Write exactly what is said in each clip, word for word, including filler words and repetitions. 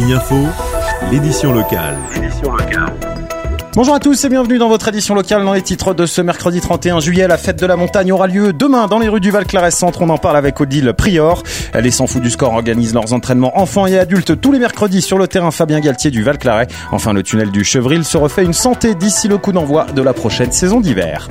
Signe Info, l'édition locale. L'édition locale. Bonjour à tous et bienvenue dans votre édition locale. Dans les titres de ce mercredi trente et un juillet, la fête de la montagne aura lieu demain dans les rues du Val-Claret Centre. On en parle avec Odile Prior. Les cent fous du score organisent leurs entraînements enfants et adultes tous les mercredis sur le terrain Fabien Galtier du Val-Claret. Enfin, le tunnel du Chevril se refait une santé d'ici le coup d'envoi de la prochaine saison d'hiver.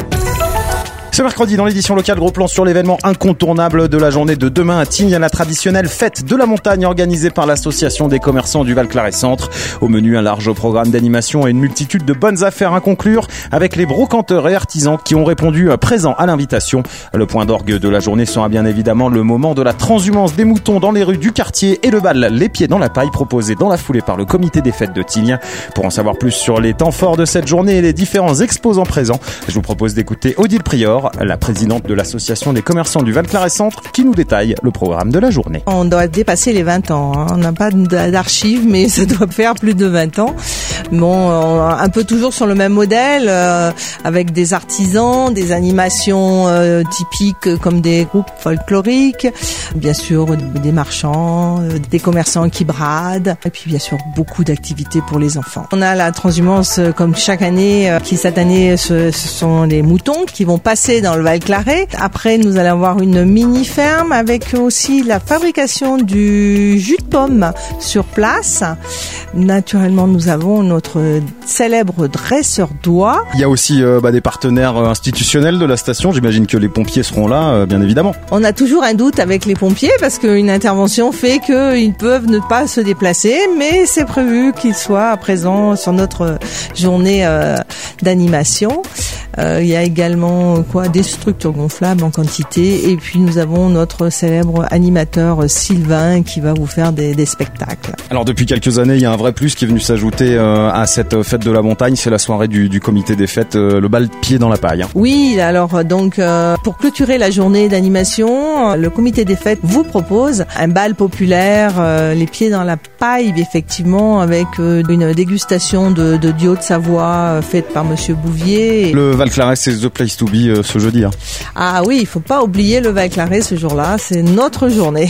Ce mercredi, dans l'édition locale, gros plan sur l'événement incontournable de la journée de demain à Tignes, la traditionnelle fête de la montagne organisée par l'association des commerçants du Val-Claret Centre. Au menu, un large programme d'animation et une multitude de bonnes affaires à conclure avec les brocanteurs et artisans qui ont répondu présents à l'invitation. Le point d'orgue de la journée sera bien évidemment le moment de la transhumance des moutons dans les rues du quartier et le bal Les Pieds dans la Paille proposé dans la foulée par le comité des fêtes de Tignes. Pour en savoir plus sur les temps forts de cette journée et les différents exposants présents, je vous propose d'écouter Odile Prior, la présidente de l'association des commerçants du Val-Claret Centre, qui nous détaille le programme de la journée. On doit dépasser les vingt ans. Hein. On n'a pas d'archives, mais ça doit faire plus de vingt ans. Bon, un peu toujours sur le même modèle, euh, avec des artisans, des animations euh, typiques comme des groupes folkloriques, bien sûr des marchands, euh, des commerçants qui bradent, et puis bien sûr beaucoup d'activités pour les enfants. On a la transhumance euh, comme chaque année, euh, qui cette année ce, ce sont les moutons qui vont passer dans le Val-Claret. Après, nous allons avoir une mini-ferme avec aussi la fabrication du jus de pomme sur place. Naturellement, nous avons notre célèbre dresseur d'oies. Il y a aussi euh, bah, des partenaires institutionnels de la station. J'imagine que les pompiers seront là, euh, bien évidemment. On a toujours un doute avec les pompiers parce qu'une intervention fait qu'ils peuvent ne pas se déplacer, mais c'est prévu qu'ils soient présents sur notre journée euh, d'animation. Euh, il y a également quoi, des structures gonflables en quantité, et puis nous avons notre célèbre animateur Sylvain qui va vous faire des, des spectacles. Alors depuis quelques années, il y a un vrai plus qui est venu s'ajouter euh, à cette fête de la montagne, c'est la soirée du, du comité des fêtes, euh, le bal Pieds dans la Paille. Hein. Oui, alors donc euh, pour clôturer la journée d'animation, le comité des fêtes vous propose un bal populaire, euh, les Pieds dans la Paille, effectivement, avec euh, une dégustation de, de Dio de Savoie euh, faite par Monsieur Bouvier. Le Val-Claret, c'est the place to be euh, ce jeudi. Hein. Ah oui, il faut pas oublier le Val-Claret ce jour-là, c'est notre journée.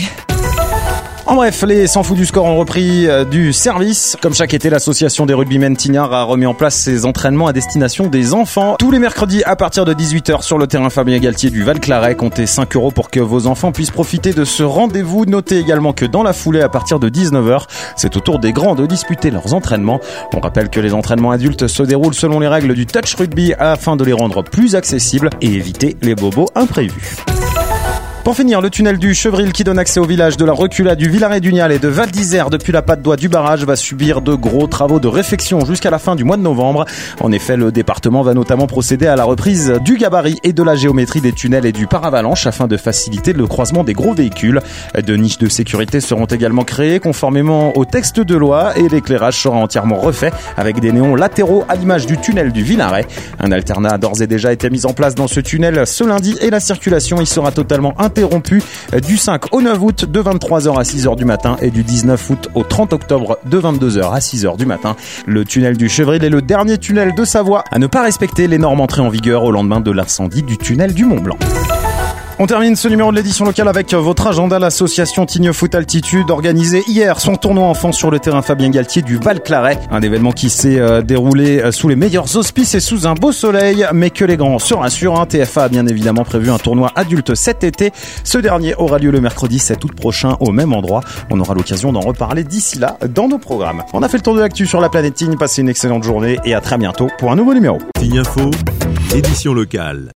En bref, les cent fous du score ont repris euh, du service. Comme chaque été, l'association des rugbymen Tignards a remis en place ses entraînements à destination des enfants. Tous les mercredis à partir de dix-huit heures sur le terrain Fabien Galtier du Val-Claret. Comptez cinq euros pour que vos enfants puissent profiter de ce rendez-vous. Notez également que dans la foulée, à partir de dix-neuf heures, c'est au tour des grands de disputer leurs entraînements. On rappelle que les entraînements adultes se déroulent selon les règles du touch rugby afin de les rendre plus accessibles et éviter les bobos imprévus. Pour finir, le tunnel du Chevril qui donne accès au village de la Reculade du Villaret-du-Nial et de Val d'Isère depuis la patte d'oie du barrage va subir de gros travaux de réfection jusqu'à la fin du mois de novembre. En effet, le département va notamment procéder à la reprise du gabarit et de la géométrie des tunnels et du paravalanche afin de faciliter le croisement des gros véhicules. De niches de sécurité seront également créées conformément au texte de loi et l'éclairage sera entièrement refait avec des néons latéraux à l'image du tunnel du Villaret. Un alternat a d'ores et déjà été mis en place dans ce tunnel ce lundi et la circulation y sera totalement interrompue du cinq au neuf août de vingt-trois heures à six heures du matin et du dix-neuf août au trente octobre de vingt-deux heures à six heures du matin. Le tunnel du Chevril est le dernier tunnel de Savoie à ne pas respecter les normes entrées en vigueur au lendemain de l'incendie du tunnel du Mont-Blanc. On termine ce numéro de l'édition locale avec votre agenda. L'association Tignes Foot Altitude organisait hier son tournoi enfant sur le terrain Fabien Galtier du Val-Claret. Un événement qui s'est euh, déroulé sous les meilleurs auspices et sous un beau soleil, mais que les grands se rassurent. Hein. T F A a bien évidemment prévu un tournoi adulte cet été. Ce dernier aura lieu le mercredi sept août prochain au même endroit. On aura l'occasion d'en reparler d'ici là dans nos programmes. On a fait le tour de l'actu sur la planète Tignes. Passez une excellente journée et à très bientôt pour un nouveau numéro. Signe Info, édition locale.